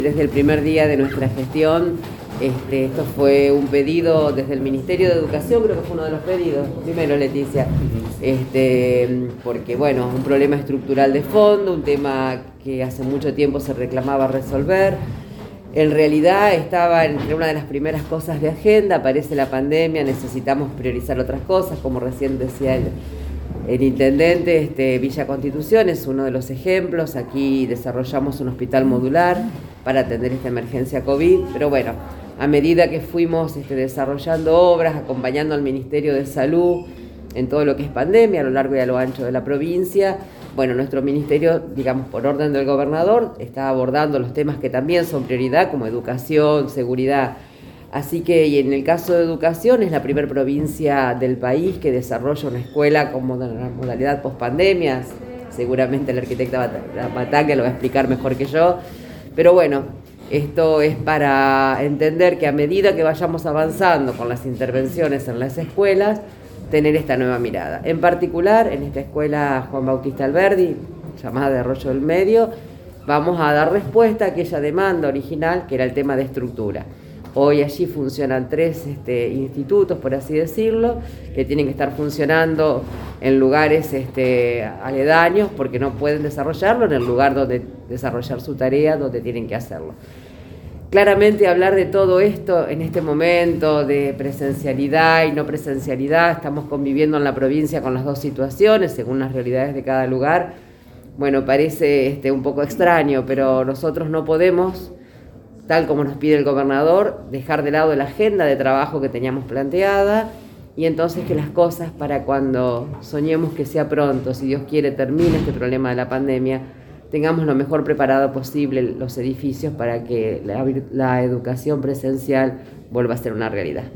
Desde el primer día de nuestra gestión, esto fue un pedido desde el Ministerio de Educación, creo que fue uno de los pedidos, primero Leticia, porque bueno, un problema estructural de fondo, un tema que hace mucho tiempo se reclamaba resolver. En realidad estaba entre una de las primeras cosas de agenda, aparece la pandemia, necesitamos priorizar otras cosas, como recién decía el intendente. Villa Constitución es uno de los ejemplos. Aquí desarrollamos un hospital modular para atender esta emergencia COVID, pero bueno, a medida que fuimos desarrollando obras, acompañando al Ministerio de Salud en todo lo que es pandemia a lo largo y a lo ancho de la provincia, bueno, nuestro ministerio, digamos, por orden del gobernador, está abordando los temas que también son prioridad, como educación, seguridad. Así que, y en el caso de educación, es la primera provincia del país que desarrolla una escuela con modalidad pospandemia. Seguramente la arquitecta Bataglia lo va a explicar mejor que yo. Pero bueno, esto es para entender que a medida que vayamos avanzando con las intervenciones en las escuelas, tener esta nueva mirada. En particular, en esta escuela Juan Bautista Alberdi, llamada de Arroyo del Medio, vamos a dar respuesta a aquella demanda original, que era el tema de estructura. Hoy allí funcionan 3 institutos, por así decirlo, que tienen que estar funcionando en lugares aledaños, porque no pueden desarrollarlo en el lugar donde desarrollar su tarea, donde tienen que hacerlo. Claramente hablar de todo esto en este momento de presencialidad y no presencialidad, estamos conviviendo en la provincia con las dos situaciones, según las realidades de cada lugar. Bueno, parece un poco extraño, pero nosotros no podemos, tal como nos pide el gobernador, dejar de lado la agenda de trabajo que teníamos planteada, y entonces que las cosas, para cuando soñemos que sea pronto, si Dios quiere, termine este problema de la pandemia, tengamos lo mejor preparado posible los edificios para que la educación presencial vuelva a ser una realidad.